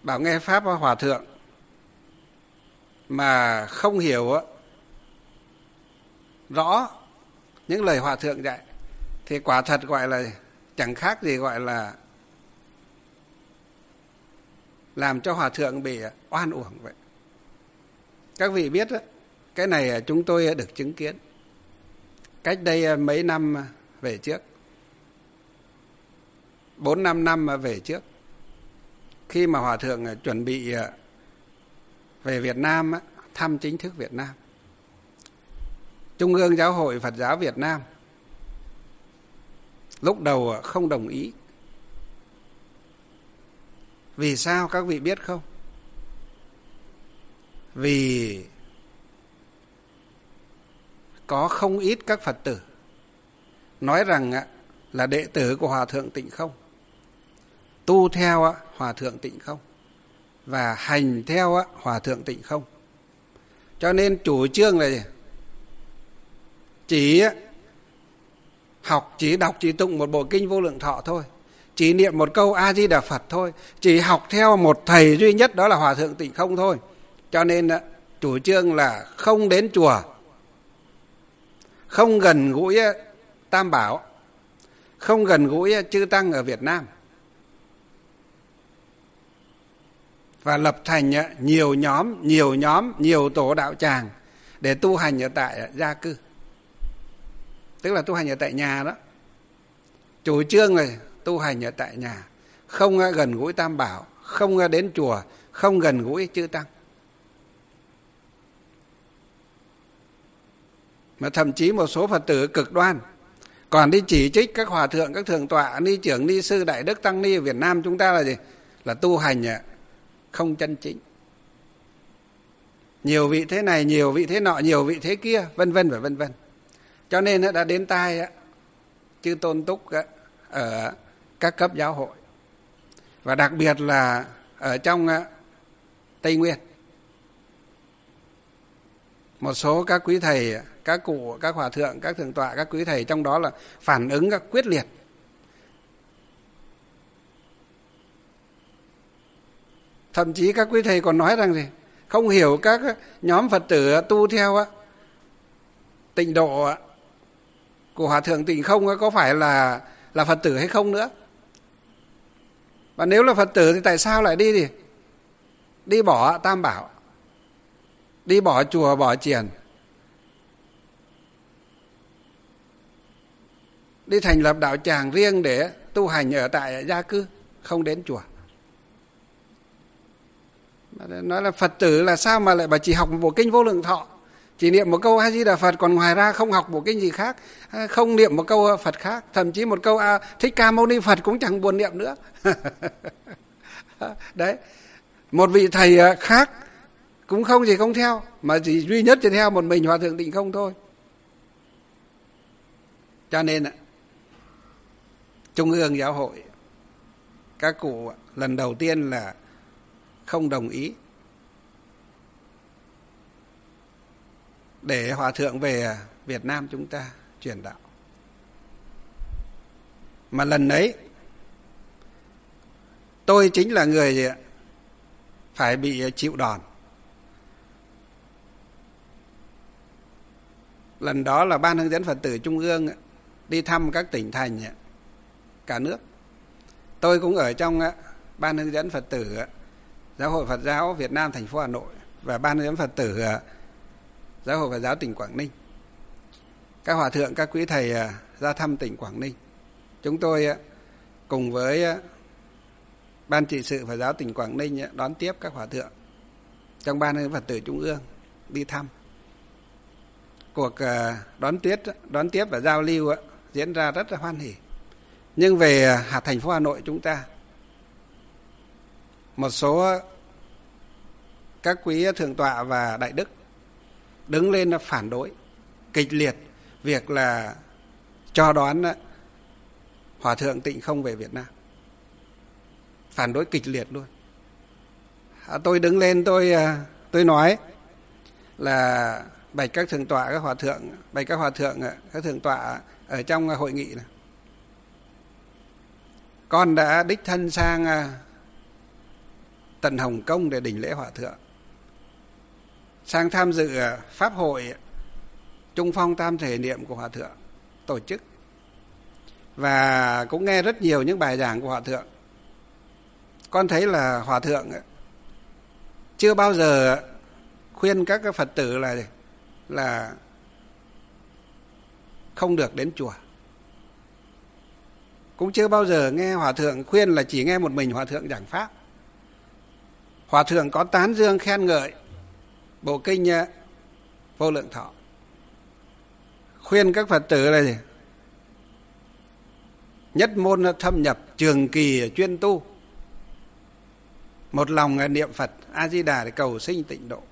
bảo nghe pháp hòa thượng mà không hiểu rõ những lời hòa thượng dạy thì quả thật gọi là chẳng khác gì gọi là làm cho hòa thượng bị oan uổng vậy. Các vị biết đó, cái này chúng tôi được chứng kiến cách đây mấy năm về trước, 4-5 năm về trước, khi mà hòa thượng chuẩn bị về Việt Nam thăm chính thức Việt Nam. Trung ương Giáo hội Phật giáo Việt Nam lúc đầu không đồng ý. Vì sao các vị biết không? Vì có không ít các Phật tử nói rằng là đệ tử của Hòa thượng Tịnh Không, tu theo Hòa thượng Tịnh Không và hành theo Hòa thượng Tịnh Không. Cho nên chủ trương là chỉ học, chỉ đọc, chỉ tụng một bộ kinh Vô Lượng Thọ thôi, chỉ niệm một câu A Di Đà Phật thôi, chỉ học theo một thầy duy nhất, đó là Hòa thượng Tịnh Không thôi. Cho nên chủ trương là không đến chùa, không gần gũi Tam Bảo, không gần gũi chư tăng ở Việt Nam, và lập thành nhiều nhóm, nhiều tổ đạo tràng để tu hành ở tại gia cư, tức là tu hành ở tại nhà đó. Chủ trương là tu hành ở tại nhà, không gần gũi Tam Bảo, không đến chùa, không gần gũi chư tăng. Mà thậm chí một số Phật tử cực đoan còn đi chỉ trích các hòa thượng, các thượng tọa, ni trưởng, ni sư, đại đức, tăng ni ở Việt Nam chúng ta là gì? Là tu hành không chân chính. Nhiều vị thế này, nhiều vị thế nọ, nhiều vị thế kia, vân vân và vân vân. Cho nên đã đến tai chư tôn túc ở các cấp giáo hội, và đặc biệt là ở trong Tây Nguyên. Một số các quý thầy, các cụ, các hòa thượng, các thượng tọa, các quý thầy trong đó là phản ứng quyết liệt. Thậm chí các quý thầy còn nói rằng gì? Không hiểu các nhóm Phật tử tu theo tịnh độ của Hòa thượng Tịnh Không có phải là Phật tử hay không nữa. Và nếu là Phật tử thì tại sao lại đi bỏ Tam Bảo, đi bỏ chùa, bỏ chiền, đi thành lập đạo tràng riêng để tu hành ở tại gia cư, không đến chùa. Nói là Phật tử là sao mà lại bà chỉ học một bộ kinh Vô Lượng Thọ, chỉ niệm một câu A Di Đà Phật, còn ngoài ra không học bộ kinh gì khác, không niệm một câu Phật khác, thậm chí một câu Thích Ca Mâu Ni Phật cũng chẳng buồn niệm nữa. Đấy, một vị thầy khác cũng không theo, mà chỉ duy nhất chỉ theo một mình Hòa thượng Tịnh Không thôi. Cho nên Trung ương Giáo hội, các cụ lần đầu tiên là không đồng ý để Hòa thượng về Việt Nam chúng ta truyền đạo. Mà lần ấy tôi chính là người phải bị chịu đòn. Lần đó là Ban hướng dẫn Phật tử Trung ương đi thăm các tỉnh thành cả nước. Tôi cũng ở trong Ban hướng dẫn Phật tử Giáo hội Phật giáo Việt Nam thành phố Hà Nội và Ban hướng dẫn Phật tử Giáo hội Phật giáo tỉnh Quảng Ninh. Các hòa thượng, các quý thầy ra thăm tỉnh Quảng Ninh. Chúng tôi cùng với Ban trị sự Phật giáo tỉnh Quảng Ninh đón tiếp các hòa thượng trong Ban hướng dẫn Phật tử Trung ương đi thăm. Cuộc đón tiếp và giao lưu diễn ra rất là hoan hỉ. Nhưng về thành phố Hà Nội chúng ta, một số các quý thượng tọa và đại đức đứng lên phản đối kịch liệt việc là cho đón Hòa thượng Tịnh Không về Việt Nam. Phản đối kịch liệt luôn. Tôi đứng lên tôi nói là bạch các thượng tọa, các hòa thượng, bạch các hòa thượng, các thượng tọa ở trong hội nghị này, con đã đích thân sang tận Hồng Kông để đỉnh lễ Hòa Thượng, sang tham dự Pháp hội Trung Phong Tam Thể Niệm của Hòa Thượng tổ chức, và cũng nghe rất nhiều những bài giảng của Hòa Thượng. Con thấy là Hòa Thượng chưa bao giờ khuyên các Phật tử là không được đến chùa. Cũng chưa bao giờ nghe Hòa Thượng khuyên là chỉ nghe một mình Hòa Thượng giảng Pháp. Hòa Thượng có tán dương khen ngợi bộ kinh Vô Lượng Thọ, khuyên các Phật tử là gì? Nhất môn thâm nhập, trường kỳ chuyên tu, một lòng niệm Phật A Di Đà để cầu sinh tịnh độ.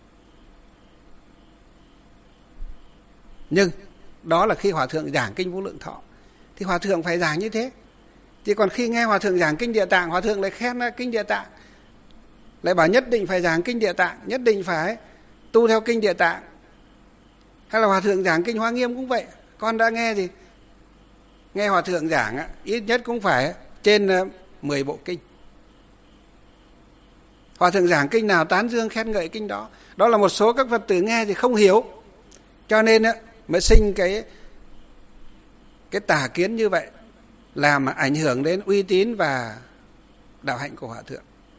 Nhưng đó là khi Hòa Thượng giảng kinh Vô Lượng Thọ thì Hòa Thượng phải giảng như thế. Chứ còn khi nghe Hòa Thượng giảng kinh Địa Tạng, Hòa Thượng lại khen kinh Địa Tạng, lại bảo nhất định phải giảng kinh Địa Tạng, nhất định phải tu theo kinh Địa Tạng. Hay là Hòa Thượng giảng kinh Hoa Nghiêm cũng vậy. Con đã nghe gì? Nghe Hòa Thượng giảng ít nhất cũng phải trên 10 bộ kinh. Hòa Thượng giảng kinh nào tán dương khen ngợi kinh đó. Đó là một số các Phật tử nghe thì không hiểu, cho nên mới sinh cái tà kiến như vậy, làm ảnh hưởng đến uy tín và đạo hạnh của Hòa Thượng,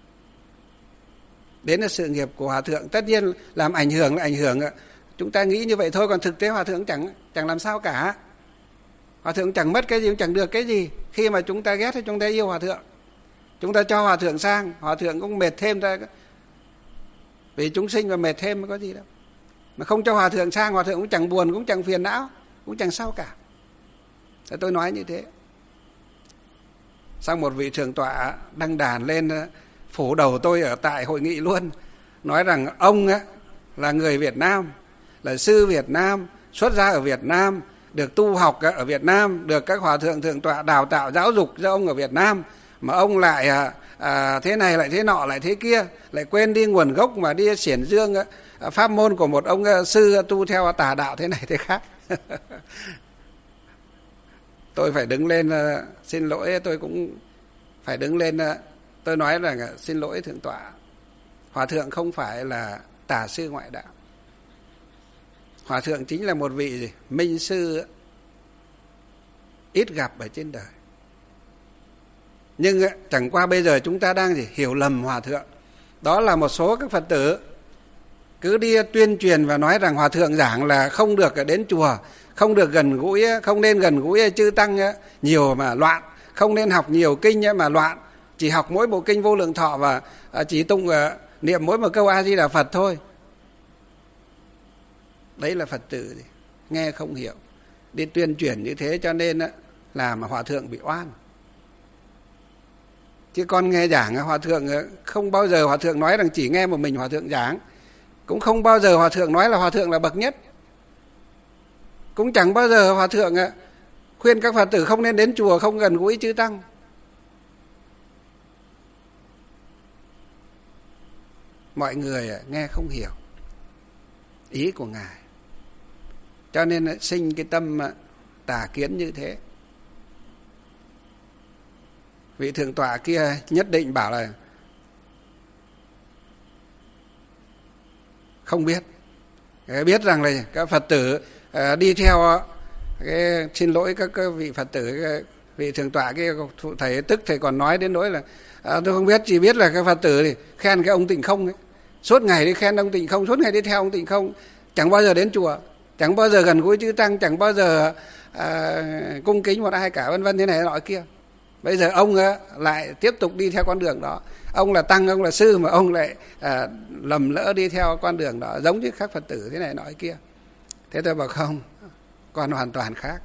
đến là sự nghiệp của Hòa Thượng. Tất nhiên làm ảnh hưởng là ảnh hưởng, chúng ta nghĩ như vậy thôi, còn thực tế Hòa Thượng chẳng làm sao cả. Hòa Thượng chẳng mất cái gì, cũng chẳng được cái gì. Khi mà chúng ta ghét thì chúng ta yêu Hòa Thượng, chúng ta cho Hòa Thượng sang, Hòa Thượng cũng mệt thêm ra, vì chúng sinh và mệt thêm mới có gì đâu. Mà không cho Hòa Thượng sang, Hòa Thượng cũng chẳng buồn, cũng chẳng phiền não, cũng chẳng sao cả. Thế tôi nói như thế. Xong một vị thượng tọa đăng đàn lên phủ đầu tôi ở tại hội nghị luôn, nói rằng ông là người Việt Nam, là sư Việt Nam, xuất gia ở Việt Nam, được tu học ở Việt Nam, được các Hòa Thượng thượng tọa đào tạo giáo dục cho ông ở Việt Nam, mà ông lại thế này lại thế nọ lại thế kia, lại quên đi nguồn gốc mà đi xiển dương pháp môn của một ông sư tu theo tà đạo thế này thế khác. Tôi phải đứng lên xin lỗi, tôi cũng phải đứng lên, tôi nói rằng xin lỗi thượng tọa, Hòa Thượng không phải là tà sư ngoại đạo. Hòa Thượng chính là một vị minh sư ít gặp ở trên đời. Nhưng chẳng qua bây giờ chúng ta đang hiểu lầm Hòa Thượng. Đó là một số các Phật tử cứ đi tuyên truyền và nói rằng Hòa Thượng giảng là không được đến chùa, không được gần gũi, không nên gần gũi chư tăng nhiều mà loạn, không nên học nhiều kinh mà loạn, chỉ học mỗi bộ kinh Vô Lượng Thọ và chỉ tụng niệm mỗi một câu A Di Đà Phật thôi. Đấy là Phật tử nghe không hiểu, đi tuyên truyền như thế cho nên làm Hòa Thượng bị oan. Chứ con nghe giảng Hòa Thượng không bao giờ Hòa Thượng nói rằng chỉ nghe một mình Hòa Thượng giảng, cũng không bao giờ Hòa Thượng nói là Hòa Thượng là bậc nhất, cũng chẳng bao giờ Hòa Thượng khuyên các Phật tử không nên đến chùa, không gần gũi chư tăng. Mọi người nghe không hiểu ý của Ngài, cho nên sinh cái tâm tà kiến như thế. Vị thượng tọa kia nhất định bảo là không biết. Biết rằng là các Phật tử đi theo cái, xin lỗi các vị Phật tử, vị thượng tọa kia thầy tức thầy còn nói đến nỗi là tôi không biết, chỉ biết là các Phật tử thì khen cái ông Tịnh Không ấy, suốt ngày đi khen ông Tịnh Không, suốt ngày đi theo ông Tịnh Không, chẳng bao giờ đến chùa, chẳng bao giờ gần gũi chư tăng, chẳng bao giờ cung kính một ai cả, vân vân thế này nọ kia. Bây giờ ông lại tiếp tục đi theo con đường đó. Ông là tăng, ông là sư mà ông lại lầm lỡ đi theo con đường đó, giống như các Phật tử thế này nọ kia. Thế tôi bảo không, con hoàn toàn khác.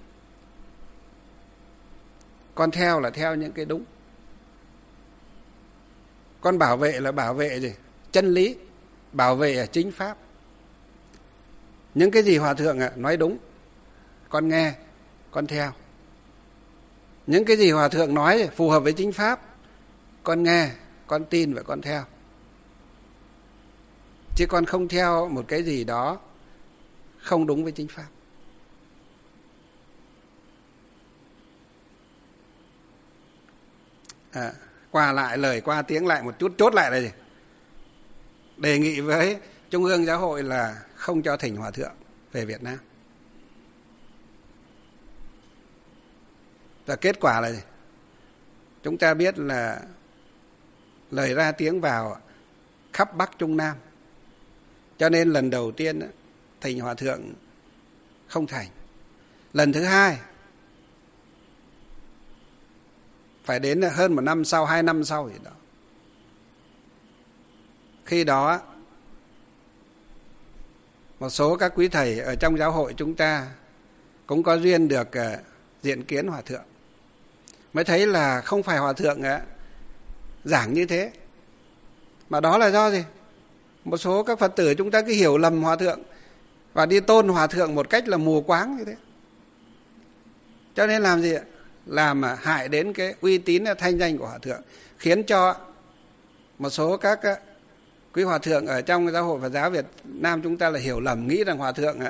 Con theo là theo những cái đúng. Con bảo vệ là bảo vệ gì? Chân lý, bảo vệ chính pháp. Những cái gì Hòa Thượng nói đúng, con nghe, con theo. Những cái gì Hòa Thượng nói phù hợp với chính pháp, con nghe, con tin và con theo. Chứ con không theo một cái gì đó không đúng với chính pháp. qua lại, lời qua tiếng lại một chút, chốt lại là gì? Đề nghị với Trung ương Giáo hội là không cho thỉnh hòa thượng về Việt Nam. Và kết quả là gì? Chúng ta biết là lời ra tiếng vào khắp Bắc Trung Nam. Cho nên lần đầu tiên thỉnh hòa thượng không thành. Lần thứ hai phải đến hơn 1 năm sau, 2 năm sau gì đó. Khi đó một số các quý thầy ở trong giáo hội chúng ta cũng có duyên được diện kiến hòa thượng, mới thấy là không phải hòa thượng giảng như thế, mà đó là do gì? Một số các Phật tử chúng ta cứ hiểu lầm hòa thượng và đi tôn hòa thượng một cách là mù quáng như thế. Cho nên làm gì ạ? Làm hại đến cái uy tín thanh danh của hòa thượng, khiến cho một số các quý hòa thượng ở trong giáo hội Phật giáo Việt Nam chúng ta là hiểu lầm, nghĩ rằng hòa thượng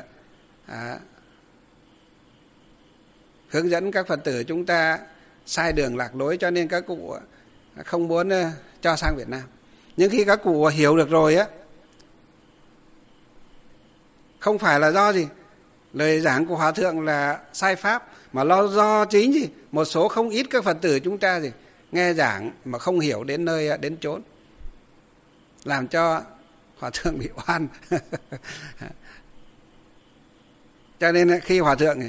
hướng dẫn các Phật tử chúng ta sai đường lạc lối, cho nên các cụ không muốn cho sang Việt Nam. Nhưng khi các cụ hiểu được rồi không phải là do gì lời giảng của hòa thượng là sai pháp, mà lo do chính gì một số không ít các Phật tử chúng ta gì nghe giảng mà không hiểu đến nơi đến chốn, làm cho hòa thượng bị oan. Cho nên khi hòa thượng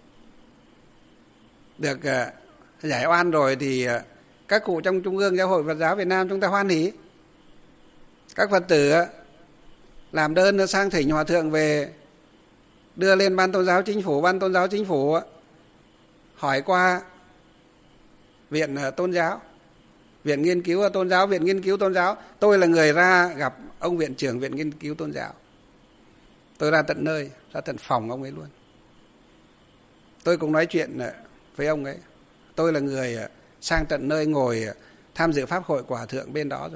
được giải oan rồi thì các cụ trong Trung ương Giáo hội Phật giáo Việt Nam chúng ta hoan hỉ. Các Phật tử làm đơn sang thỉnh hòa thượng về, đưa lên Ban Tôn giáo Chính phủ. Ban Tôn giáo Chính phủ hỏi qua Viện Tôn giáo, Viện Nghiên cứu Tôn giáo, Viện Nghiên cứu Tôn giáo. Tôi là người ra gặp ông Viện trưởng Viện Nghiên cứu Tôn giáo. Tôi ra tận nơi, ra tận phòng ông ấy luôn. Tôi cũng nói chuyện với ông ấy. Tôi là người sang tận nơi ngồi tham dự pháp hội của hòa thượng bên đó rồi.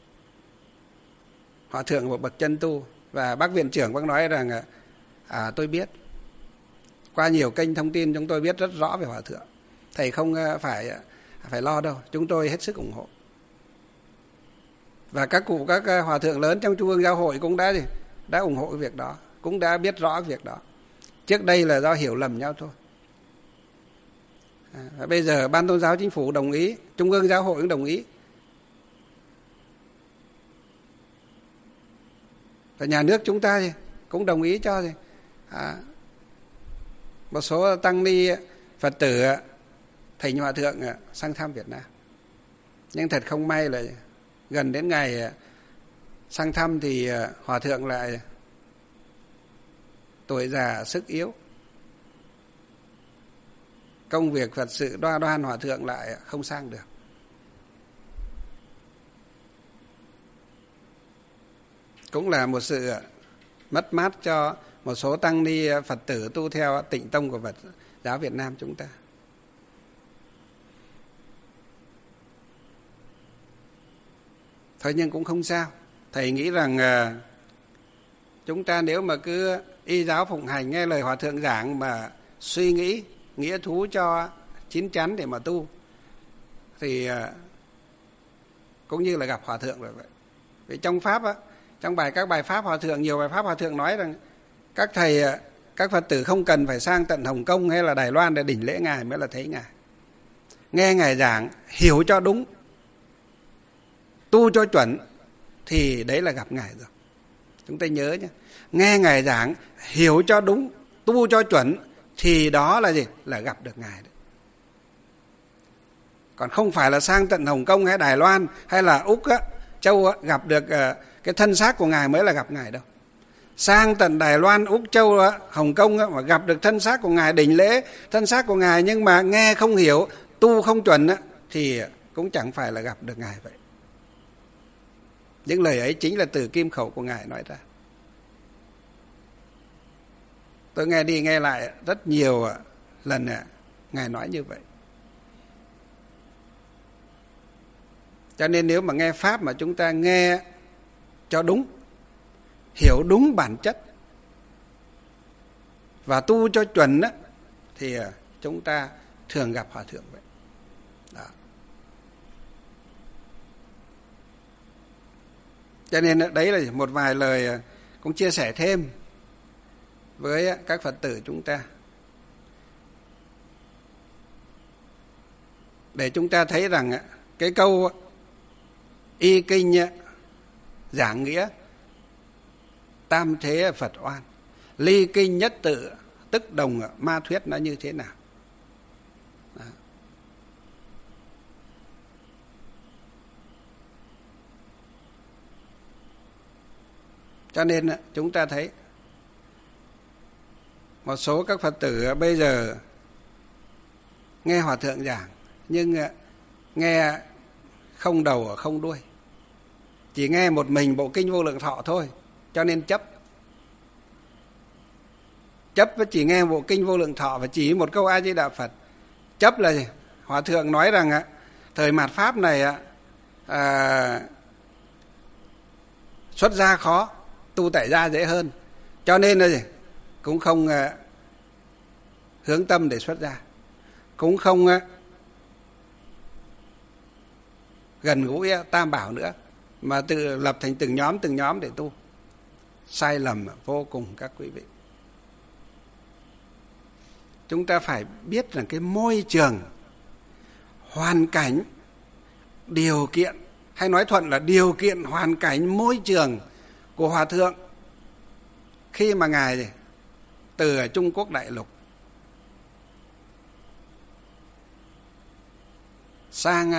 Hòa thượng một bậc chân tu. Và bác viện trưởng bác nói rằng tôi biết, qua nhiều kênh thông tin chúng tôi biết rất rõ về hòa thượng. Thầy không phải lo đâu, chúng tôi hết sức ủng hộ. Và các cụ, các hòa thượng lớn trong Trung ương Giáo hội cũng đã ủng hộ việc đó, cũng đã biết rõ việc đó. Trước đây là do hiểu lầm nhau thôi. Và bây giờ Ban Tôn giáo Chính phủ đồng ý, Trung ương Giáo hội cũng đồng ý. Và nhà nước chúng ta cũng đồng ý cho một số tăng ni Phật tử thỉnh hòa thượng sang thăm Việt Nam. Nhưng thật không may là gần đến ngày sang thăm thì hòa thượng lại tuổi già sức yếu, công việc Phật sự đoan hòa thượng lại không sang được. Cũng là một sự mất mát cho một số tăng ni Phật tử tu theo tịnh tông của Phật giáo Việt Nam chúng ta. Thôi nhưng cũng không sao. Thầy nghĩ rằng chúng ta nếu mà cứ y giáo phụng hành, nghe lời hòa thượng giảng mà suy nghĩ nghĩa thú cho chín chắn để mà tu thì cũng như là gặp hòa thượng rồi vậy. Vì trong pháp trong các bài pháp hòa thượng, nhiều bài pháp hòa thượng nói rằng các thầy, các Phật tử không cần phải sang tận Hồng Kông hay là Đài Loan để đỉnh lễ ngài mới là thấy ngài. Nghe ngài giảng hiểu cho đúng, tu cho chuẩn thì đấy là gặp ngài rồi. Chúng ta nhớ nhé, nghe ngài giảng hiểu cho đúng, tu cho chuẩn thì đó là gì? Là gặp được ngài đấy. Còn không phải là sang tận Hồng Kông hay Đài Loan hay là Úc Châu gặp được cái thân xác của ngài mới là gặp ngài đâu. Sang tận Đài Loan, Úc Châu, Hồng Kông mà gặp được thân xác của ngài, đỉnh lễ thân xác của ngài, nhưng mà nghe không hiểu, tu không chuẩn thì cũng chẳng phải là gặp được ngài vậy. Những lời ấy chính là từ kim khẩu của ngài nói ra. Tôi nghe đi nghe lại rất nhiều lần ngài nói như vậy. Cho nên nếu mà nghe pháp mà chúng ta nghe cho đúng, hiểu đúng bản chất và tu cho chuẩn thì chúng ta thường gặp hòa thượng vậy. Đó. Cho nên đấy là một vài lời cũng chia sẻ thêm với các Phật tử chúng ta, để chúng ta thấy rằng cái câu y kinh giảng nghĩa tam thế Phật oan, ly kinh nhất tự tức đồng ma thuyết nó như thế nào. Đó. Cho nên chúng ta thấy một số các Phật tử bây giờ nghe Hòa Thượng giảng nhưng nghe không đầu không đuôi, chỉ nghe một mình bộ kinh Vô Lượng Thọ thôi, cho nên chấp với chỉ nghe bộ kinh Vô Lượng Thọ và chỉ một câu A Di Đà Phật. Chấp là gì? Hòa Thượng nói rằng thời mạt Pháp này xuất gia khó, tu tại gia dễ hơn, cho nên là gì? Cũng không hướng tâm để xuất gia, cũng không gần gũi Tam Bảo nữa, mà tự lập thành từng nhóm để tu. Sai lầm vô cùng các quý vị. Chúng ta phải biết rằng cái môi trường, hoàn cảnh, điều kiện, hay nói thuận là điều kiện, hoàn cảnh, môi trường của Hòa Thượng khi mà Ngài từ ở Trung Quốc đại lục sang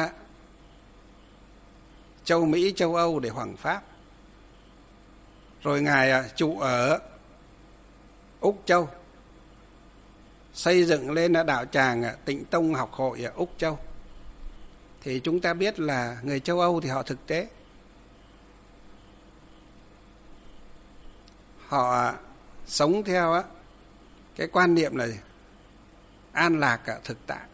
châu Mỹ, châu Âu để hoằng pháp, rồi Ngài trụ ở Úc Châu, xây dựng lên đạo tràng Tịnh Tông học hội ở Úc Châu. Thì chúng ta biết là người châu Âu thì họ thực tế, họ sống theo cái quan niệm là an lạc thực tại.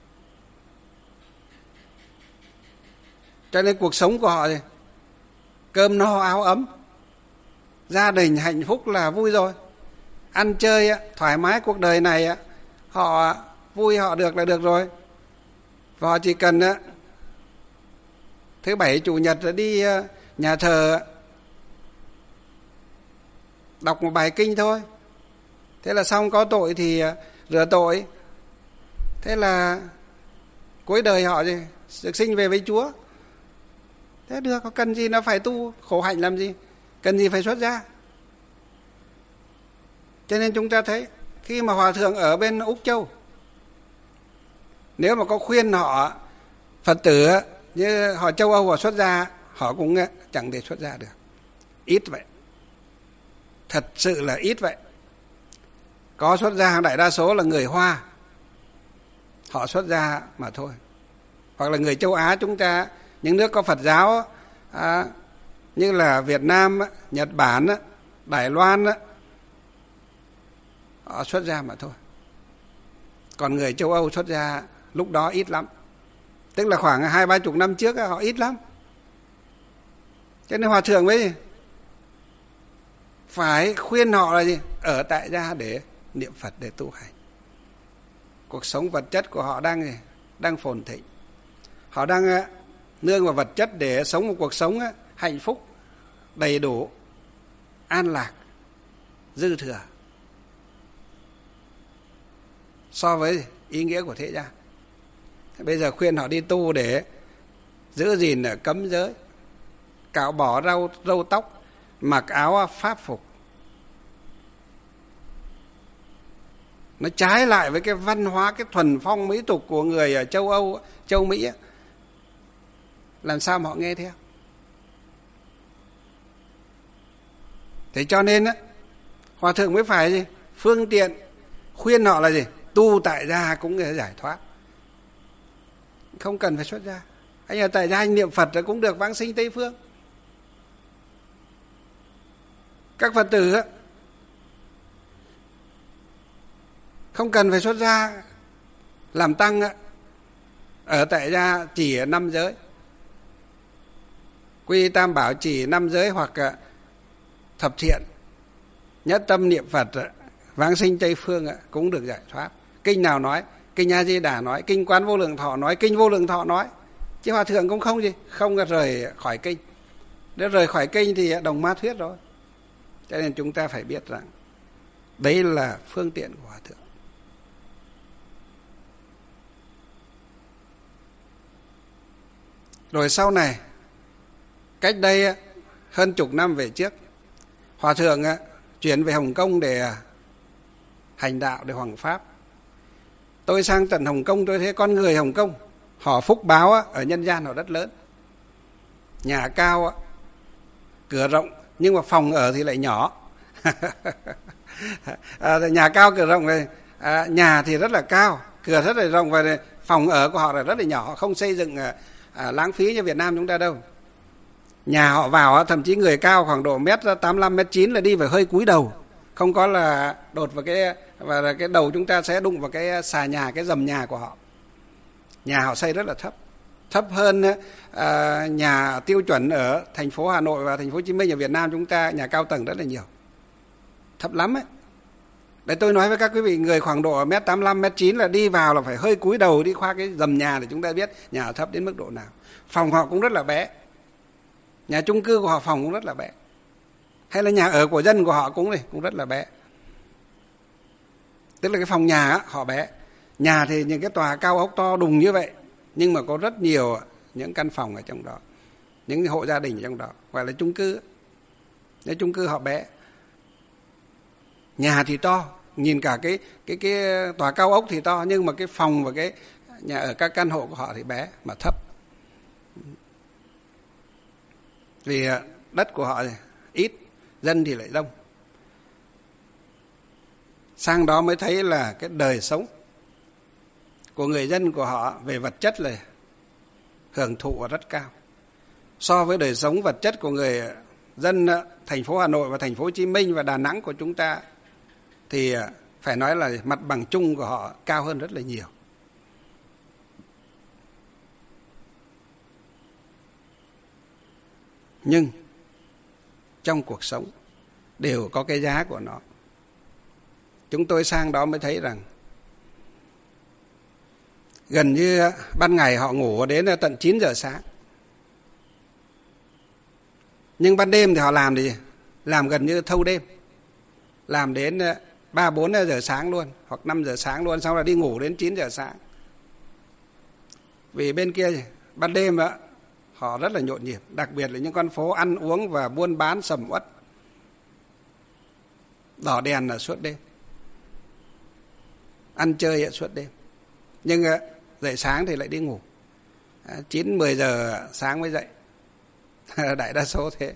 Cho nên cuộc sống của họ thì cơm no áo ấm, gia đình hạnh phúc là vui rồi. Ăn chơi thoải mái, cuộc đời này họ vui họ được là được rồi. Và họ chỉ cần thứ bảy chủ nhật đi nhà thờ đọc một bài kinh thôi. Thế là xong, có tội thì rửa tội. Thế là cuối đời họ gì được sinh về với Chúa. Thế được, có cần gì nó phải tu khổ hạnh làm gì, cần gì phải xuất gia. Cho nên chúng ta thấy khi mà Hòa Thượng ở bên Úc Châu, nếu mà có khuyên họ Phật tử như họ châu Âu họ xuất gia, họ cũng chẳng thể xuất gia được. Ít vậy, thật sự là ít vậy. Có xuất gia đại đa số là người Hoa, họ xuất gia mà thôi. Hoặc là người châu Á chúng ta, những nước có Phật giáo như là Việt Nam, Nhật Bản, Đài Loan, họ xuất gia mà thôi. Còn người châu Âu xuất gia lúc đó ít lắm, tức là khoảng 20-30 năm trước họ ít lắm. Cho nên Hòa Thượng mới phải khuyên họ là gì? Ở tại gia để niệm Phật, để tu hành. Cuộc sống vật chất của họ đang phồn thịnh, họ đang nương vào vật chất để sống một cuộc sống hạnh phúc, đầy đủ, an lạc, dư thừa so với ý nghĩa của thế gian. Bây giờ khuyên họ đi tu để giữ gìn cấm giới, cạo bỏ râu tóc, mặc áo pháp phục, nó trái lại với cái văn hóa, cái thuần phong mỹ tục của người ở châu Âu, châu Mỹ. Làm sao mà họ nghe theo? Thế cho nên Hòa Thượng mới phải gì? Phương tiện khuyên họ là gì? Tu tại gia cũng để giải thoát, không cần phải xuất gia. Anh ở tại gia anh niệm Phật cũng được vãng sinh Tây Phương. Các Phật tử không cần phải xuất gia làm tăng, ở tại gia chỉ 5 giới, quy Tam Bảo chỉ 5 giới, hoặc thập thiện, nhất tâm niệm Phật, vãng sinh Tây Phương cũng được giải thoát. Kinh nào nói, kinh A Di Đà nói, kinh Quán Vô Lượng Thọ nói, kinh Vô Lượng Thọ nói, chứ Hòa Thượng cũng không rời khỏi kinh. Nếu rời khỏi kinh thì đồng ma thuyết rồi. Cho nên chúng ta phải biết rằng đấy là phương tiện của Hòa Thượng. Rồi sau này, cách đây hơn chục năm về trước, Hòa Thượng chuyển về Hồng Kông để hành đạo, để hoằng pháp. Tôi sang tận Hồng Kông, tôi thấy con người Hồng Kông họ phúc báo ở nhân gian họ rất lớn. Nhà cao, cửa rộng, nhưng mà phòng ở thì lại nhỏ. Nhà cao cửa rộng này, nhà thì rất là cao, cửa rất là rộng, và phòng ở của họ là rất là nhỏ. Họ không xây dựng lãng phí như Việt Nam chúng ta đâu. Nhà họ vào thậm chí người cao khoảng độ 1m85, 1m9 là đi phải hơi cúi đầu, không có là đột vào cái đầu chúng ta sẽ đụng vào cái xà nhà, cái rầm nhà của họ. Nhà họ xây rất là thấp, thấp hơn nhà tiêu chuẩn ở thành phố Hà Nội và thành phố Hồ Chí Minh. Ở Việt Nam chúng ta nhà cao tầng rất là nhiều, thấp lắm ấy. Đấy, tôi nói với các quý vị, người khoảng độ 1m85, 1m9 là đi vào là phải hơi cúi đầu đi qua cái rầm nhà để chúng ta biết nhà họ thấp đến mức độ nào. Phòng họ cũng rất là bé, nhà chung cư của họ phòng cũng rất là bé, hay là nhà ở của dân của họ cũng rất là bé. Tức là cái phòng nhà họ bé. Nhà thì những cái tòa cao ốc to đùng như vậy, nhưng mà có rất nhiều những căn phòng ở trong đó, những hộ gia đình ở trong đó, gọi là chung cư. Cái chung cư họ bé. Nhà thì to, nhìn cả cái tòa cao ốc thì to, nhưng mà cái phòng và cái nhà ở các căn hộ của họ thì bé mà thấp. Vì đất của họ ít, dân thì lại đông. Sang đó mới thấy là cái đời sống của người dân của họ về vật chất là hưởng thụ rất cao. So với đời sống vật chất của người dân thành phố Hà Nội và thành phố Hồ Chí Minh và Đà Nẵng của chúng ta thì phải nói là mặt bằng chung của họ cao hơn rất là nhiều. Nhưng trong cuộc sống đều có cái giá của nó. Chúng tôi sang đó mới thấy rằng gần như ban ngày họ ngủ đến tận 9 giờ sáng. Nhưng ban đêm thì họ làm gì? Làm gần như thâu đêm. Làm đến 3-4 giờ sáng luôn, hoặc 5 giờ sáng luôn, xong là đi ngủ đến 9 giờ sáng. Vì bên kia ban đêm họ rất là nhộn nhịp, đặc biệt là những con phố ăn uống và buôn bán sầm uất, đỏ đèn là suốt đêm, ăn chơi suốt đêm. Nhưng dậy sáng thì lại đi ngủ, 9-10 giờ sáng mới dậy. Đại đa số thế.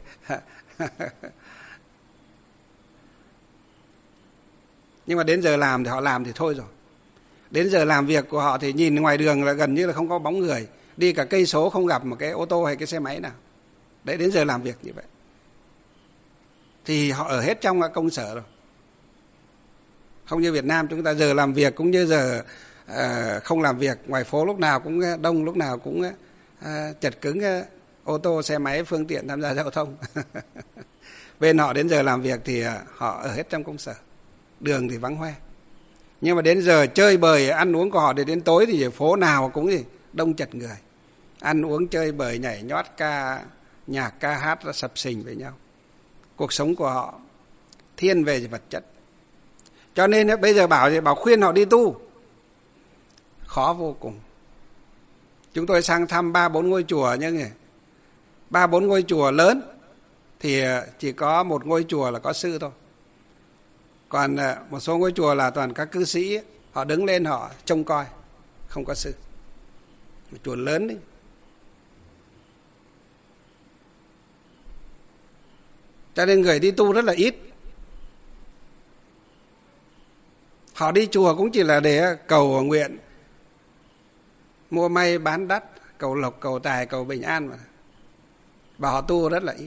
Nhưng mà đến giờ làm thì họ làm thì thôi rồi. Đến giờ làm việc của họ thì nhìn ngoài đường là gần như là không có bóng người, đi cả cây số không gặp một cái ô tô hay cái xe máy nào. Đấy, đến giờ làm việc như vậy thì họ ở hết trong công sở rồi. Không như Việt Nam chúng ta giờ làm việc cũng như giờ không làm việc, ngoài phố lúc nào cũng đông, lúc nào cũng chật cứng ô tô, xe máy, phương tiện tham gia giao thông. Bên họ đến giờ làm việc thì họ ở hết trong công sở, đường thì vắng hoe. Nhưng mà đến giờ chơi bời ăn uống của họ thì đến tối thì phố nào cũng đông chật người, ăn uống chơi bời nhảy nhót, nhạc ca hát sập sình với nhau. Cuộc sống của họ thiên về vật chất. Cho nên bây giờ bảo khuyên họ đi tu khó vô cùng. Chúng tôi sang thăm 3-4 ngôi chùa, nhưng 3-4 ngôi chùa lớn thì chỉ có một ngôi chùa là có sư thôi. Còn một số ngôi chùa là toàn các cư sĩ, họ đứng lên họ trông coi, không có sư. Một chùa lớn đấy. Cho nên người đi tu rất là ít. Họ đi chùa cũng chỉ là để cầu nguyện, mua may bán đắt, cầu lộc, cầu tài, cầu bình an mà. Và họ tu rất là ít.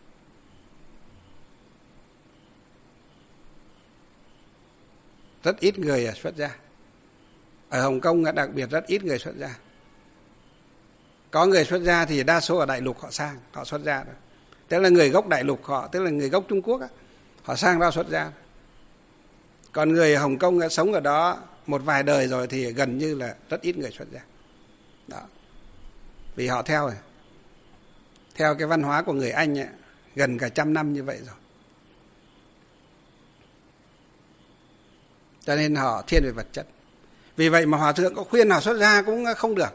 Rất ít người xuất gia. Ở Hồng Kông đặc biệt rất ít người xuất gia. Có người xuất gia thì đa số ở đại lục họ sang, họ xuất gia đó. Tức là người gốc đại lục họ, tức là người gốc Trung Quốc họ sang đó xuất gia. Còn người Hồng Kông sống ở đó một vài đời rồi thì gần như là rất ít người xuất gia. Đó. Vì họ theo rồi. theo cái văn hóa của người Anh ấy, gần cả 100 năm như vậy rồi. Cho nên họ thiên về vật chất. Vì vậy mà hòa thượng có khuyên họ xuất gia cũng không được.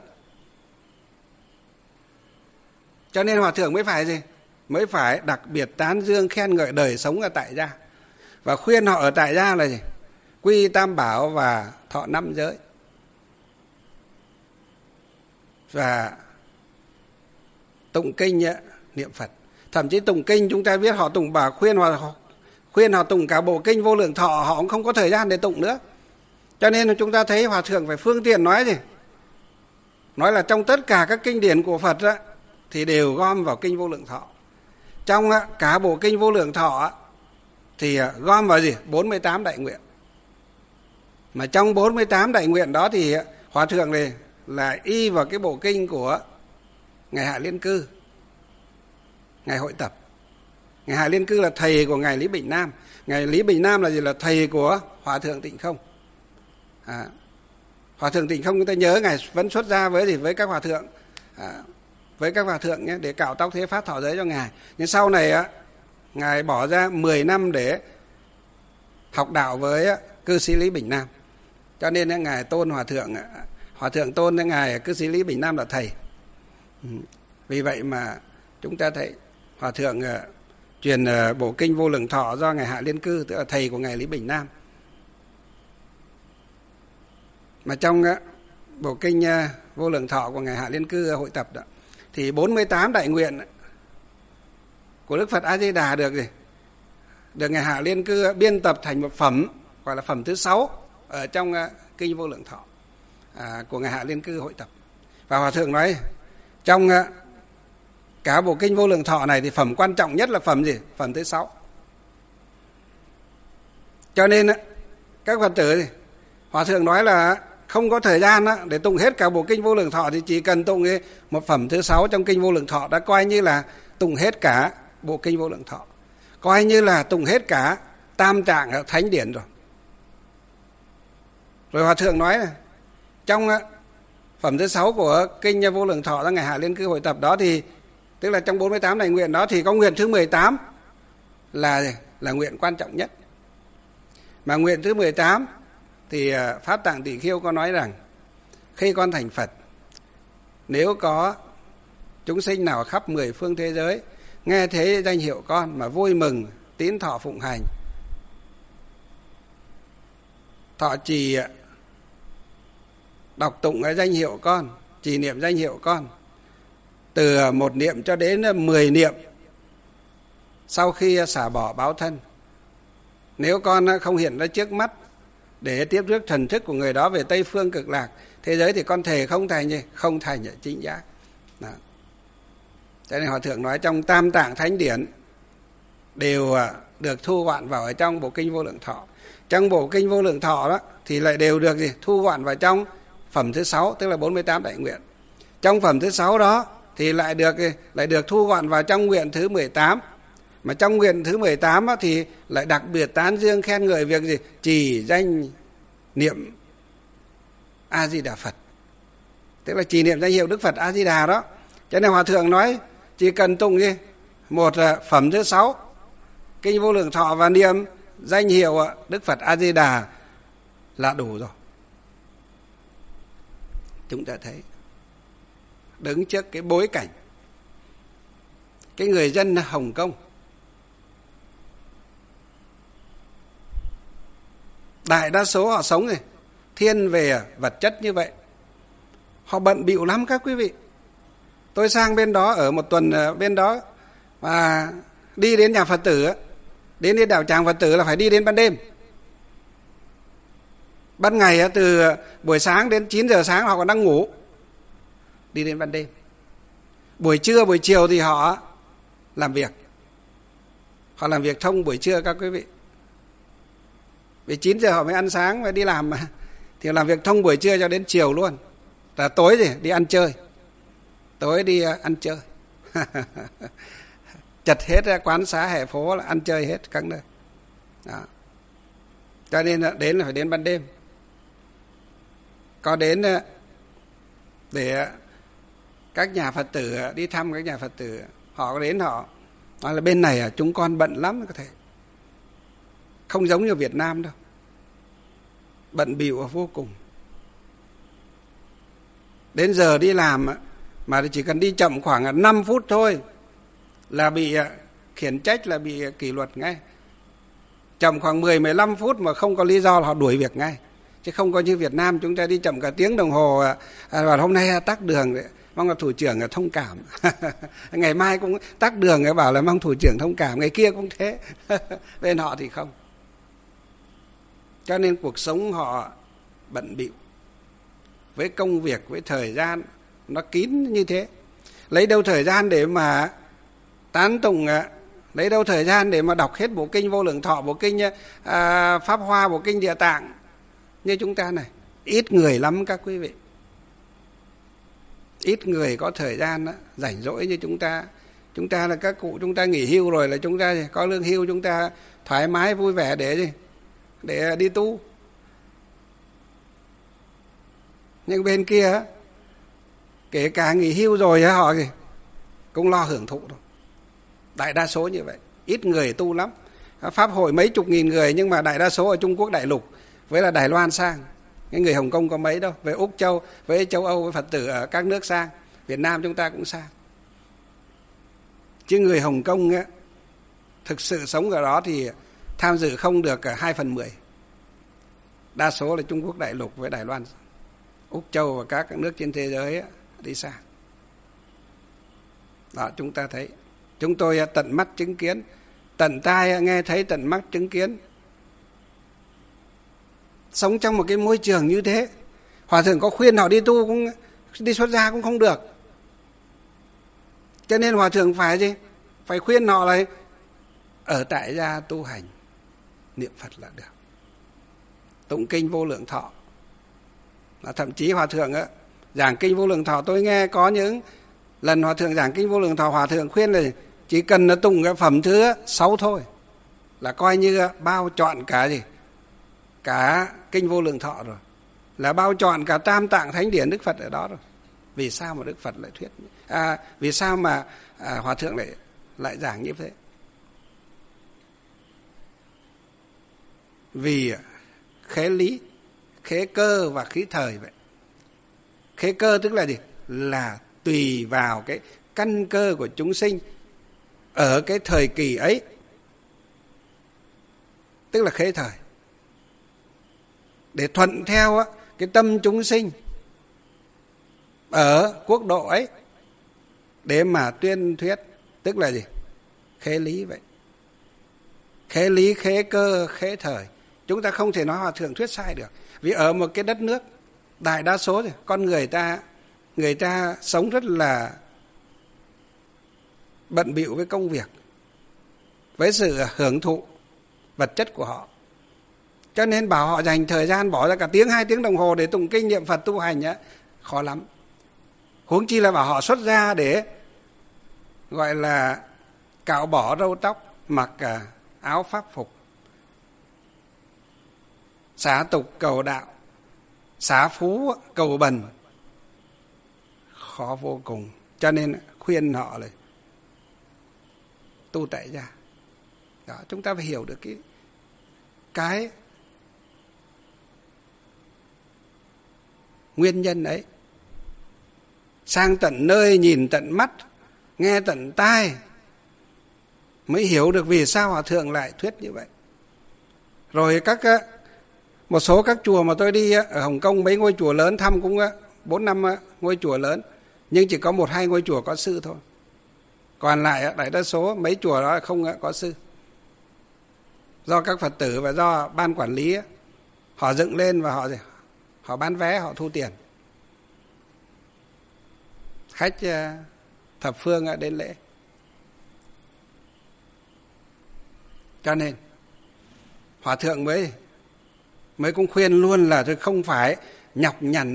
Cho nên hòa thượng mới phải gì? Mới phải đặc biệt tán dương khen ngợi đời sống ở tại gia. Và khuyên họ ở tại gia là gì? Quy tam bảo và thọ 5 giới. Và tụng kinh niệm Phật. Thậm chí tụng kinh chúng ta biết họ tụng bảo khuyên họ tụng cả bộ kinh Vô Lượng Thọ, họ cũng không có thời gian để tụng nữa. Cho nên là chúng ta thấy hòa thượng phải phương tiện nói gì? Nói là trong tất cả các kinh điển của Phật á, thì đều gom vào kinh Vô Lượng Thọ. Trong cả bộ kinh Vô Lượng Thọ á, thì gom vào gì? 48 đại nguyện. Mà trong 48 đại nguyện đó thì hòa thượng này là y vào cái bộ kinh của Ngài Hạ Liên Cư, Ngài Hội Tập. Ngài Hạ Liên Cư là thầy của Ngài Lý Bình Nam. Ngài Lý Bình Nam là gì? Là thầy của Hòa thượng Tịnh Không. Hòa thượng Tịnh Không chúng ta nhớ Ngài vẫn xuất gia với gì? Với các hòa thượng, với các hòa thượng nhé, để cạo tóc thế phát thọ giới cho Ngài. Nhưng sau này Ngài bỏ ra 10 năm để học đạo với cư sĩ Lý Bình Nam. Cho nên Ngài tôn Hòa thượng tôn Ngài cư sĩ Lý Bình Nam là thầy. Vì vậy mà chúng ta thấy hòa thượng truyền bộ kinh Vô Lượng Thọ do Ngài Hạ Liên Cư, tức là thầy của Ngài Lý Bình Nam. Mà trong bộ kinh Vô Lượng Thọ của Ngài Hạ Liên Cư Hội Tập đó, thì 48 đại nguyện của Đức Phật A Di Đà được gì? Được Ngài Hạ Liên Cư biên tập thành một phẩm, gọi là phẩm thứ 6 ở trong kinh Vô Lượng Thọ của Ngài Hạ Liên Cư Hội Tập. Và hòa thượng nói trong cả bộ kinh Vô Lượng Thọ này thì phẩm quan trọng nhất là phẩm gì? Phẩm thứ 6. Cho nên các Phật tử, hòa thượng nói là không có thời gian để tụng hết cả bộ kinh Vô Lượng Thọ, thì chỉ cần tụng một phẩm thứ 6 trong kinh Vô Lượng Thọ đã coi như là tụng hết cả bộ kinh Vô Lượng Thọ, coi như là tụng hết cả tam tạng ở thánh điển rồi. Rồi hòa thượng nói là trong phẩm thứ 6 của kinh Vô Lượng Thọ do Ngài Hạ Liên Cư Hội Tập đó, thì tức là trong 48 đại nguyện đó thì có nguyện thứ 18 là nguyện quan trọng nhất. Mà nguyện thứ 18 thì Pháp Tạng Tỷ Khiêu có nói rằng khi con thành Phật, nếu có chúng sinh nào khắp 10 phương thế giới nghe thấy danh hiệu con mà vui mừng tín thọ phụng hành, thọ trì đọc tụng cái danh hiệu con, trì niệm danh hiệu con từ 1 niệm cho đến 10 niệm sau khi xả bỏ báo thân, nếu con không hiện ra trước mắt để tiếp rước thần thức của người đó về Tây Phương Cực Lạc thế giới, thì con thề không thành chính giác. Đó. Cho nên hòa thượng nói trong tam tạng thánh điển đều được thu gọn vào ở trong bộ kinh Vô Lượng Thọ. Trong bộ kinh Vô Lượng Thọ đó thì lại đều được thu gọn vào trong phẩm thứ 6, tức là 48 đại nguyện. Trong phẩm thứ 6 đó thì lại được thu gọn vào trong nguyện thứ 18. Mà trong nguyện thứ 18 đó thì lại đặc biệt tán dương khen ngợi việc gì? Trì danh niệm A Di Đà Phật, tức là trì niệm danh hiệu Đức Phật A Di Đà đó. Cho nên hòa thượng nói chỉ cần tụng một phẩm thứ 6 kinh Vô Lượng Thọ và niệm danh hiệu Đức Phật A Di Đà là đủ rồi. Chúng ta thấy đứng trước cái bối cảnh cái người dân Hồng Kông đại đa số họ sống thiên về vật chất như vậy, họ bận bịu lắm các quý vị. Tôi sang bên đó ở một tuần bên đó và đi đến nhà Phật tử, đến đạo tràng Phật tử là phải đi đến ban đêm. Ban ngày từ buổi sáng đến 9 giờ sáng họ còn đang ngủ, đi đến ban đêm. Buổi trưa buổi chiều thì họ làm việc, họ làm việc thông buổi trưa các quý vị. Vì 9 giờ họ mới ăn sáng và đi làm mà, thì làm việc thông buổi trưa cho đến chiều luôn. Là tối thì đi ăn chơi, tối đi ăn chơi. Chật hết quán xá hè phố là ăn chơi hết các nơi. Đó. Cho nên đến là phải đến ban đêm. Có đến để các nhà Phật tử, đi thăm các nhà Phật tử Họ đến họ nói là bên này chúng con bận lắm, có thể không giống như Việt Nam đâu, bận bịu vô cùng. Đến giờ đi làm mà chỉ cần đi chậm khoảng 5 phút thôi là bị khiển trách, là bị kỷ luật ngay. Chậm khoảng 10-15 phút mà không có lý do là họ đuổi việc ngay. Chứ không có như Việt Nam chúng ta đi chậm cả tiếng đồng hồ và hôm nay tắc đường, mong là thủ trưởng thông cảm. Ngày mai cũng tắc đường, bảo là mong thủ trưởng thông cảm, ngày kia cũng thế. Bên họ thì không. Cho nên cuộc sống họ bận bịu với công việc, với thời gian nó kín như thế. Lấy đâu thời gian để mà tán tụng, lấy đâu thời gian để mà đọc hết bộ kinh Vô Lượng Thọ, bộ kinh Pháp Hoa, bộ kinh Địa Tạng như chúng ta này. Ít người lắm các quý vị. Ít người có thời gian rảnh rỗi như chúng ta. Chúng ta là các cụ, chúng ta nghỉ hưu rồi là chúng ta có lương hưu, chúng ta thoải mái vui vẻ để đi tu. Nhưng bên kia kể cả nghỉ hưu rồi họ cũng lo hưởng thụ thôi. Đại đa số như vậy. Ít người tu lắm. Pháp hội mấy chục nghìn người, nhưng mà đại đa số ở Trung Quốc đại lục với là Đài Loan sang. Cái người Hồng Kông có mấy đâu. Về Úc Châu, với châu Âu, với Phật tử ở các nước sang. Việt Nam chúng ta cũng sang. Chứ người Hồng Kông thực sự sống ở đó thì tham dự không được 2/10. Đa số là Trung Quốc đại lục với Đài Loan, Úc Châu và các nước trên thế giới đi sang. Đó, chúng ta thấy. Chúng tôi tận mắt chứng kiến, tận tai nghe thấy, tận mắt chứng kiến. Sống trong một cái môi trường như thế. Hòa thượng có khuyên họ đi tu, cũng đi xuất gia cũng không được. Cho nên Hòa thượng phải gì? Phải khuyên họ là ở tại gia tu hành, niệm Phật là được, tụng kinh Vô Lượng Thọ. Thậm chí Hòa thượng giảng kinh Vô Lượng Thọ, tôi nghe có những lần Hòa thượng giảng kinh Vô Lượng Thọ, Hòa thượng khuyên là chỉ cần là tụng cái phẩm thứ 6 thôi là coi như bao trọn cả cả kinh Vô Lượng Thọ rồi, là bao trọn cả Tam Tạng Thánh Điển Đức Phật ở đó rồi. Vì sao mà Đức Phật lại thuyết, vì sao mà Hòa thượng lại giảng như thế? Vì khế lý, khế cơ và khí thời vậy. Khế cơ tức là gì? Là tùy vào cái căn cơ của chúng sinh ở cái thời kỳ ấy, tức là khế thời, để thuận theo cái tâm chúng sinh ở quốc độ ấy để mà tuyên thuyết, tức là gì? Khế lý vậy. Khế lý, khế cơ, khế thời. Chúng ta không thể nói Hòa thượng thuyết sai được. Vì ở một cái đất nước đại đa số rồi, con người ta sống rất là bận bịu với công việc, với sự hưởng thụ vật chất của họ. Cho nên bảo họ dành thời gian bỏ ra cả tiếng 2 tiếng đồng hồ để tụng kinh niệm Phật tu hành khó lắm. Huống chi là bảo họ xuất gia để gọi là cạo bỏ râu tóc, mặc áo pháp phục, xả tục cầu đạo, xả phú cầu bần, khó vô cùng. Cho nên khuyên họ là tu tại gia. Đó, chúng ta phải hiểu được cái nguyên nhân ấy. Sang tận nơi, nhìn tận mắt, nghe tận tai mới hiểu được vì sao Hòa thượng lại thuyết như vậy. Rồi một số các chùa mà tôi đi ở Hồng Kông, mấy ngôi chùa lớn thăm cũng 4-5 ngôi chùa lớn, nhưng chỉ có 1-2 ngôi chùa có sư thôi. Còn lại đại đa số mấy chùa đó không có sư. Do các Phật tử và do ban quản lý họ dựng lên và họ bán vé, họ thu tiền. Khách thập phương đến lễ. Cho nên Hòa thượng mới cũng khuyên luôn là tôi không phải nhọc nhằn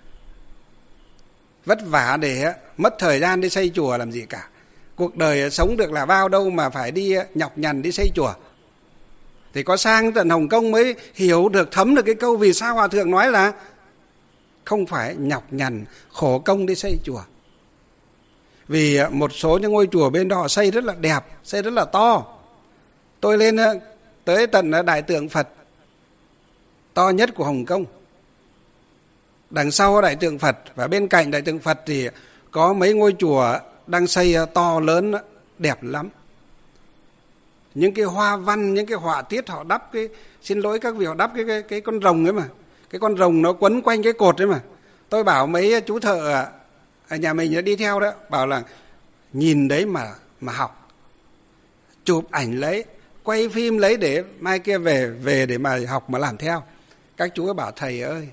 vất vả để mất thời gian đi xây chùa làm gì cả. Cuộc đời sống được là bao đâu mà phải đi nhọc nhằn đi xây chùa. Thì có sang tận Hồng Kông mới hiểu được, thấm được cái câu vì sao Hòa thượng nói là không phải nhọc nhằn khổ công đi xây chùa. Vì một số những ngôi chùa bên đó xây rất là đẹp, xây rất là to. Tôi lên tới tận đại tượng Phật to nhất của Hồng Kông. Đằng sau đại tượng Phật và bên cạnh đại tượng Phật thì có mấy ngôi chùa đang xây to lớn, đẹp lắm. Những cái hoa văn, những cái họa tiết họ đắp cái, xin lỗi các vị, họ đắp cái con rồng ấy mà. Cái con rồng nó quấn quanh cái cột ấy mà. Tôi bảo mấy chú thợ ở nhà mình đi theo đó, bảo là nhìn đấy mà học. Chụp ảnh lấy, quay phim lấy để mai kia về để mà học mà làm theo. Các chú ấy bảo thầy ơi,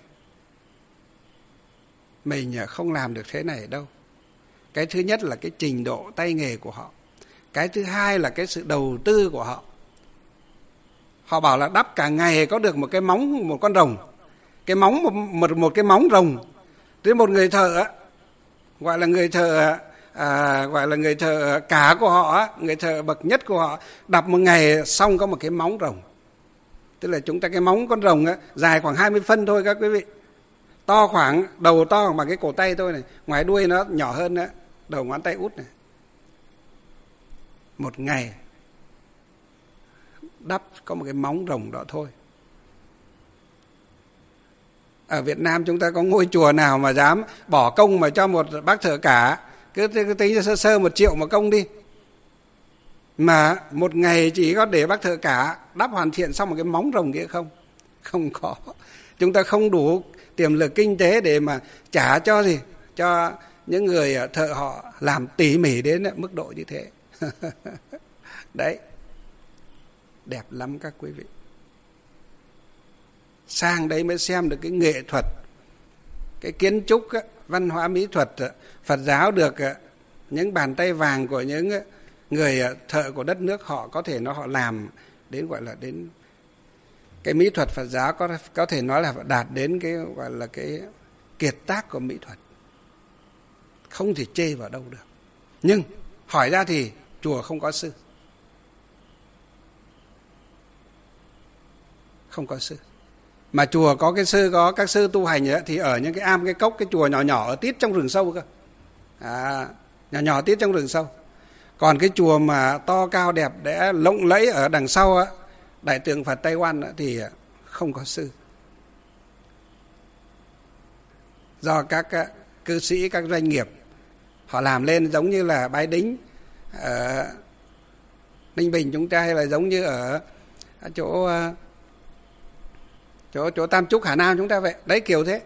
mình không làm được thế này đâu. Cái thứ nhất là cái trình độ tay nghề của họ. Cái thứ hai là cái sự đầu tư của họ. Họ bảo là đắp cả ngày có được một cái móng, một con rồng. Cái móng, một cái móng rồng. Thế một người thợ gọi là người thợ cả của họ, người thợ bậc nhất của họ, đắp một ngày xong có một cái móng rồng. Tức là chúng ta cái móng con rồng dài khoảng 20 phân thôi các quý vị. To khoảng, đầu to khoảng bằng cái cổ tay tôi này, ngoài đuôi nó nhỏ hơn đầu ngón tay út này. Một ngày đắp có một cái móng rồng đó thôi. Ở Việt Nam chúng ta có ngôi chùa nào mà dám bỏ công mà cho một bác thợ cả, cứ tính sơ sơ 1 triệu một công đi, mà một ngày chỉ có để bác thợ cả đắp hoàn thiện xong một cái móng rồng kia không? Không có. Chúng ta không đủ tiềm lực kinh tế để mà trả cho gì, cho những người thợ họ làm tỉ mỉ đến mức độ như thế. Đấy, đẹp lắm các quý vị. Sang đấy mới xem được cái nghệ thuật, cái kiến trúc, văn hóa mỹ thuật Phật giáo được những bàn tay vàng của những người thợ của đất nước họ có thể họ làm đến gọi là đến cái mỹ thuật Phật giáo có thể nói là đạt đến cái gọi là cái kiệt tác của mỹ thuật, không thể chê vào đâu được. Nhưng hỏi ra thì chùa không có sư, không có sư. Mà chùa có cái sư, có các sư tu hành ấy, thì ở những cái am, cái cốc, cái chùa nhỏ nhỏ ở tít trong rừng sâu cơ, nhỏ nhỏ tít trong rừng sâu. Còn cái chùa mà to cao đẹp đẽ lộng lẫy ở đằng sau á, đại tượng Phật Taiwan á, thì không có sư. Do các cư sĩ, các doanh nghiệp họ làm lên, giống như là Bái Đính ở Ninh Bình chúng ta, hay là giống như ở chỗ Tam Trúc Hà Nam chúng ta vậy đấy, kiểu thế.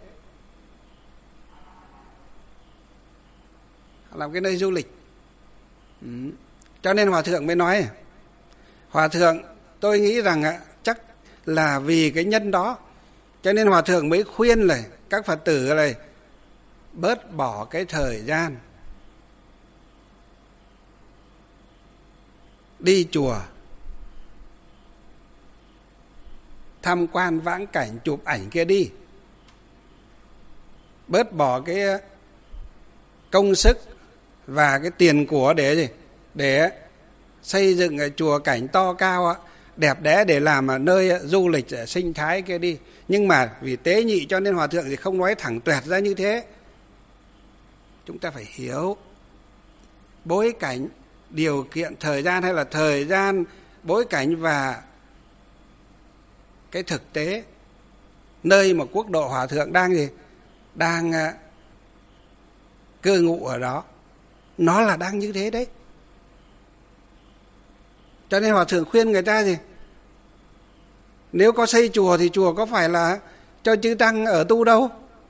Làm cái nơi du lịch. Cho nên Hòa Thượng mới nói, Hòa Thượng tôi nghĩ rằng chắc là vì cái nhân đó cho nên Hòa Thượng mới khuyên là các Phật tử này bớt bỏ cái thời gian đi chùa tham quan vãng cảnh chụp ảnh kia đi, bớt bỏ cái công sức và cái tiền của để gì, để xây dựng chùa cảnh to cao đẹp đẽ để làm nơi du lịch sinh thái kia đi. Nhưng mà vì tế nhị cho nên Hòa Thượng thì không nói thẳng toẹt ra như thế. Chúng ta phải hiểu bối cảnh, điều kiện, thời gian, hay là thời gian, bối cảnh và cái thực tế nơi mà quốc độ Hòa Thượng đang gì, đang cư ngụ ở đó, nó là đang như thế đấy. Cho nên Hòa Thượng khuyên người ta gì, nếu có xây chùa thì chùa có phải là cho chư tăng ở tu đâu.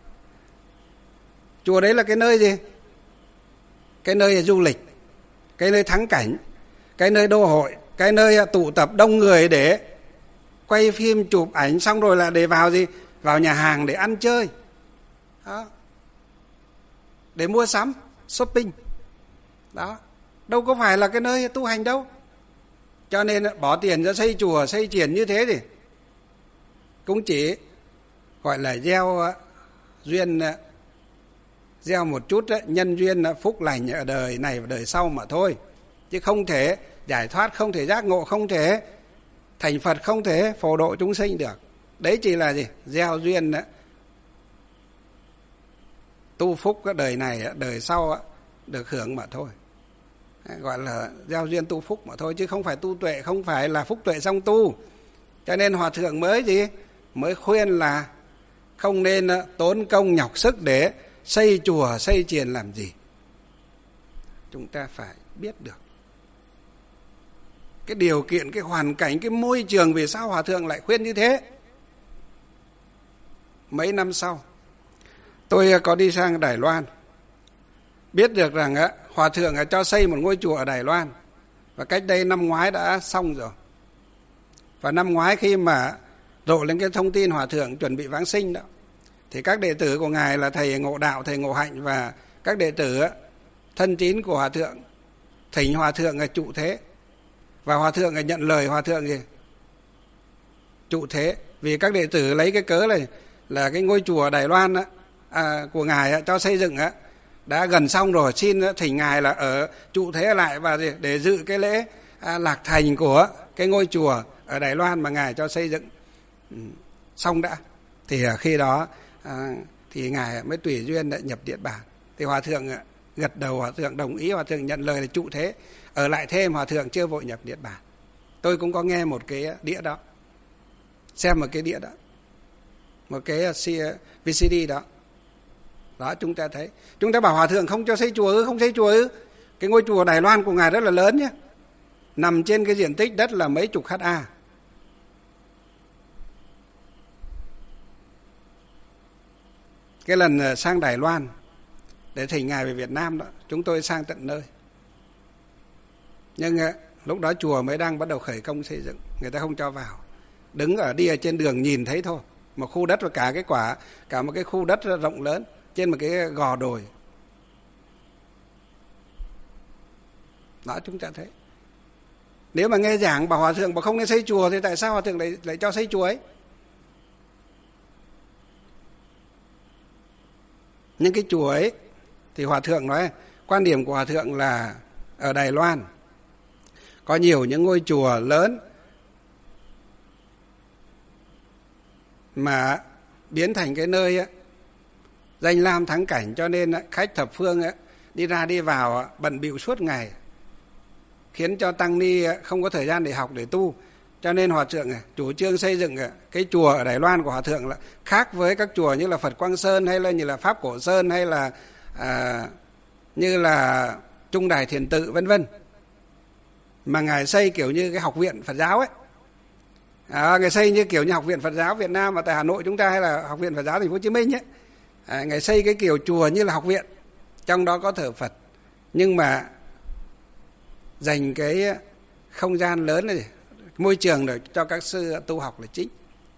Chùa đấy là cái nơi gì, cái nơi du lịch, cái nơi thắng cảnh, cái nơi đô hội, cái nơi tụ tập đông người để quay phim chụp ảnh, xong rồi là để vào gì, vào nhà hàng để ăn chơi đó, để mua sắm, shopping đó, đâu có phải là cái nơi tu hành đâu. Cho nên bỏ tiền ra xây chùa, xây triển như thế thì cũng chỉ gọi là gieo duyên, gieo một chút nhân duyên phúc lành ở đời này và đời sau mà thôi, chứ không thể giải thoát, không thể giác ngộ, không thể thành Phật, không thể phổ độ chúng sinh được. Đấy chỉ là gì, gieo duyên tu phúc cái đời này, đời sau được hưởng mà thôi, gọi là gieo duyên tu phúc mà thôi, chứ không phải tu tuệ, không phải là phúc tuệ song tu. Cho nên Hòa Thượng mới khuyên là không nên tốn công nhọc sức để xây chùa xây chiền làm gì. Chúng ta phải biết được cái điều kiện, cái hoàn cảnh, cái môi trường, vì sao Hòa Thượng lại khuyên như thế. Mấy năm sau tôi có đi sang Đài Loan, biết được rằng Hòa Thượng cho xây một ngôi chùa ở Đài Loan, và cách đây năm ngoái đã xong rồi. Và năm ngoái khi mà rộ lên cái thông tin Hòa Thượng chuẩn bị vãng sinh đó, thì các đệ tử của Ngài là thầy Ngộ Đạo, thầy Ngộ Hạnh và các đệ tử thân tín của Hòa Thượng thỉnh Hòa Thượng trụ thế. Và Hòa Thượng nhận lời Hòa Thượng trụ thế, vì các đệ tử lấy cái cớ này là cái ngôi chùa Đài Loan của Ngài cho xây dựng đã gần xong rồi, xin thỉnh Ngài là ở trụ thế lại và để dự cái lễ lạc thành của cái ngôi chùa ở Đài Loan mà Ngài cho xây dựng xong đã. Thì khi đó thì Ngài mới tùy duyên nhập Niết Bàn. Thì Hòa Thượng gật đầu, Hòa Thượng đồng ý, Hòa Thượng nhận lời là trụ thế, ở lại thêm, Hòa Thượng chưa vội nhập Niết Bàn. Tôi cũng có nghe một cái đĩa đó, xem một cái đĩa đó, một cái VCD đó. Đó, chúng ta thấy, chúng ta bảo Hòa Thượng không cho xây chùa ư, không xây chùa ư. Cái ngôi chùa Đài Loan của Ngài rất là lớn nhé, nằm trên cái diện tích đất là mấy chục ha. Cái lần sang Đài Loan để thỉnh Ngài về Việt Nam đó, chúng tôi sang tận nơi. Nhưng lúc đó chùa mới đang bắt đầu khởi công xây dựng, người ta không cho vào. Đứng đi ở trên đường nhìn thấy thôi. Một khu đất và cả một cái khu đất rộng lớn trên một cái gò đồi. Đó, chúng ta thấy. Nếu mà nghe giảng bảo Hòa Thượng bảo không nên xây chùa thì tại sao Hòa Thượng lại cho xây chùa ấy? Nhưng cái chùa ấy thì Hòa Thượng nói, quan điểm của Hòa Thượng là ở Đài Loan có nhiều những ngôi chùa lớn mà biến thành cái nơi danh lam thắng cảnh, cho nên khách thập phương đi ra đi vào bận bịu suốt ngày, khiến cho tăng ni không có thời gian để học để tu. Cho nên Hòa Thượng chủ trương xây dựng cái chùa ở Đài Loan của Hòa Thượng là khác với các chùa như là Phật Quang Sơn hay là như là Pháp Cổ Sơn hay là như là Trung Đài Thiền Tự vân vân, mà Ngài xây kiểu như cái học viện Phật giáo ấy. Ngài xây như kiểu như học viện Phật giáo Việt Nam mà tại Hà Nội chúng ta, hay là học viện Phật giáo Thành phố Hồ Chí Minh ấy. Ngài xây cái kiểu chùa như là học viện, trong đó có thờ Phật, nhưng mà dành cái không gian lớn này, môi trường để cho các sư tu học là chính,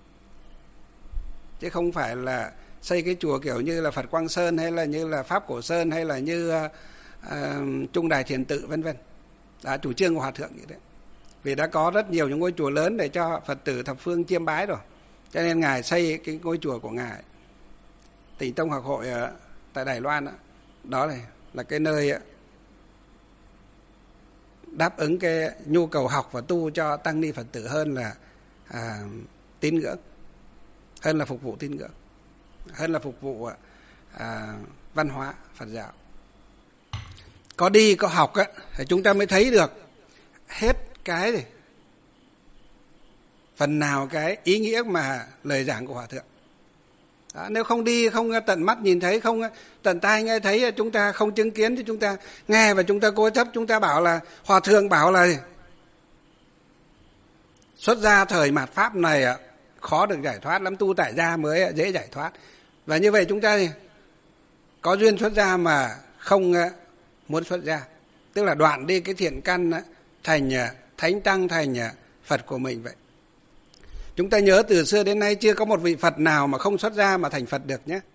chứ không phải là xây cái chùa kiểu như là Phật Quang Sơn hay là như là Pháp Cổ Sơn hay là như Trung Đài Thiền Tự vân vân. Đã chủ trương của Hòa Thượng như thế, vì đã có rất nhiều những ngôi chùa lớn để cho Phật tử thập phương chiêm bái rồi, cho nên Ngài xây cái ngôi chùa của Ngài. Tịnh Tông Học Hội tại Đài Loan đó là cái nơi đáp ứng cái nhu cầu học và tu cho tăng ni Phật tử hơn là tín ngưỡng, hơn là phục vụ tín ngưỡng, hơn là phục vụ văn hóa Phật giáo. Có đi có học thì chúng ta mới thấy được hết cái này, phần nào cái ý nghĩa mà lời giảng của Hòa Thượng. Đó, nếu không đi, không tận mắt nhìn thấy, không tận tai nghe thấy, chúng ta không chứng kiến thì chúng ta nghe và chúng ta cố chấp, chúng ta bảo là Hòa Thượng bảo là xuất gia thời mạt Pháp này khó được giải thoát lắm, tu tại gia mới dễ giải thoát. Và như vậy chúng ta có duyên xuất gia mà không muốn xuất gia, tức là đoạn đi cái thiện căn thành thánh tăng, thành Phật của mình vậy. Chúng ta nhớ từ xưa đến nay chưa có một vị Phật nào mà không xuất gia mà thành Phật được nhé.